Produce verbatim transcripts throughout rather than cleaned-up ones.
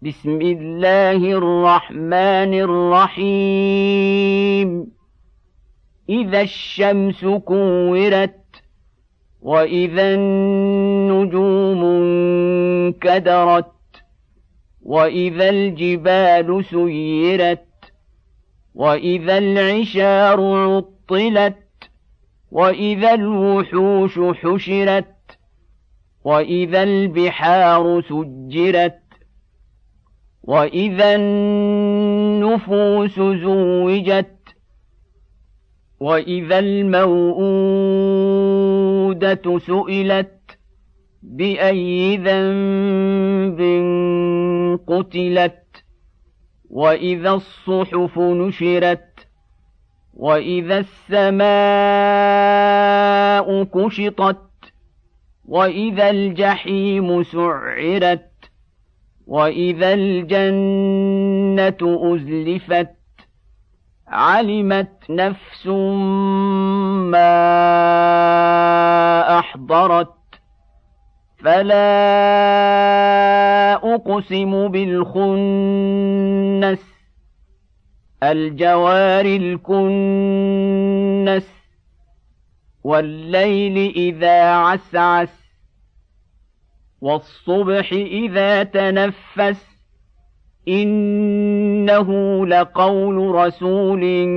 بسم الله الرحمن الرحيم إذا الشمس كورت وإذا النجوم انكدرت وإذا الجبال سيرت وإذا العشار عطلت وإذا الوحوش حشرت وإذا البحار سجرت وإذا النفوس زوجت وإذا الموءودة سئلت بأي ذنب قتلت وإذا الصحف نشرت وإذا السماء كشطت وإذا الجحيم سعرت وإذا الجنة أزلفت علمت نفس ما أحضرت فلا أقسم بالخنس الجوار الكنس والليل إذا عسعس والصبح إذا تنفس إنه لقول رسول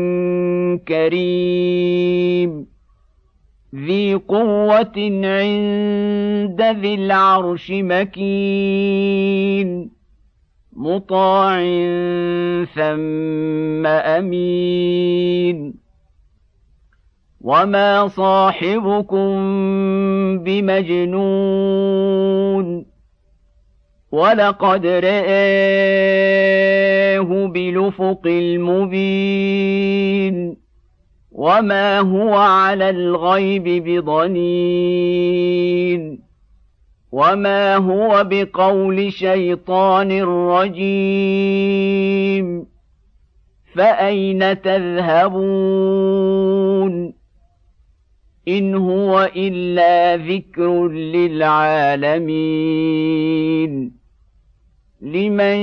كريم ذي قوة عند ذي العرش مكين مطاع ثم أمين وما صاحبكم بمجنون ولقد رآه بالأفق المبين وما هو على الغيب بضنين وما هو بقول شيطان رجيم فأين تذهبون إن هو إلا ذكر للعالمين لمن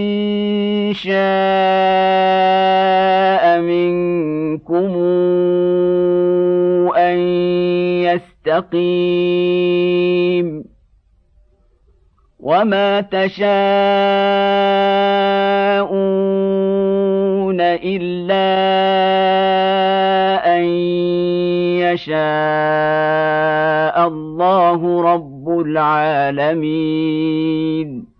شاء منكم أن يستقيم وما تشاءون إلا أن يشاء الله رب العالمين.